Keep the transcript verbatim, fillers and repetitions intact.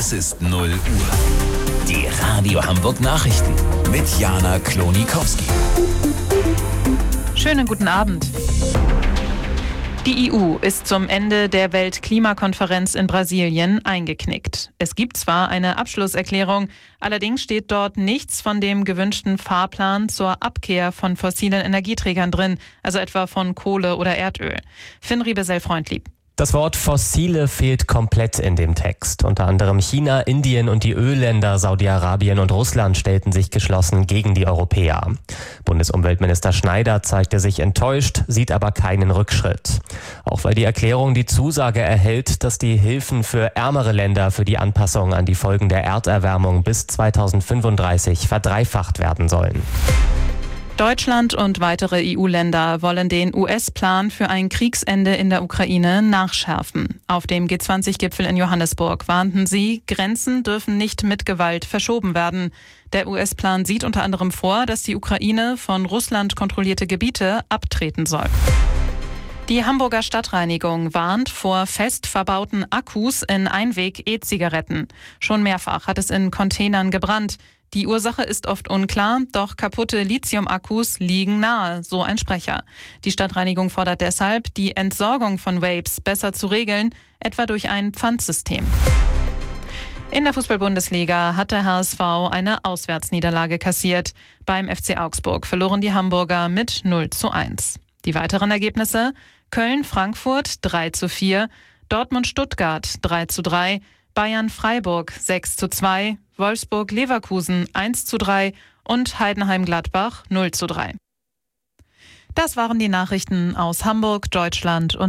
Es ist null Uhr. Die Radio Hamburg Nachrichten mit Jana Klonikowski. Schönen guten Abend. Die E U ist zum Ende der Weltklimakonferenz in Brasilien eingeknickt. Es gibt zwar eine Abschlusserklärung, allerdings steht dort nichts von dem gewünschten Fahrplan zur Abkehr von fossilen Energieträgern drin, also etwa von Kohle oder Erdöl. Finn Riebesell-Freundlieb. Das Wort fossile fehlt komplett in dem Text. Unter anderem China, Indien und die Ölländer Saudi-Arabien und Russland stellten sich geschlossen gegen die Europäer. Bundesumweltminister Schneider zeigte sich enttäuscht, sieht aber keinen Rückschritt. Auch weil die Erklärung die Zusage erhält, dass die Hilfen für ärmere Länder für die Anpassung an die Folgen der Erderwärmung bis zweitausendfünfunddreißig verdreifacht werden sollen. Deutschland und weitere E U-Länder wollen den U S-Plan für ein Kriegsende in der Ukraine nachschärfen. Auf dem G zwanzig Gipfel in Johannesburg warnten sie, Grenzen dürfen nicht mit Gewalt verschoben werden. Der U S-Plan sieht unter anderem vor, dass die Ukraine von Russland kontrollierte Gebiete abtreten soll. Die Hamburger Stadtreinigung warnt vor fest verbauten Akkus in Einweg-E-Zigaretten. Schon mehrfach hat es in Containern gebrannt. Die Ursache ist oft unklar, doch kaputte Lithium-Akkus liegen nahe, so ein Sprecher. Die Stadtreinigung fordert deshalb, die Entsorgung von Vapes besser zu regeln, etwa durch ein Pfandsystem. In der Fußball-Bundesliga hat der H S V eine Auswärtsniederlage kassiert. Beim F C Augsburg verloren die Hamburger mit null zu eins. Die weiteren Ergebnisse: Köln-Frankfurt drei zu vier, Dortmund-Stuttgart drei zu drei, Bayern-Freiburg sechs zu zwei, Wolfsburg-Leverkusen eins zu drei und Heidenheim-Gladbach null zu drei. Das waren die Nachrichten aus Hamburg, Deutschland und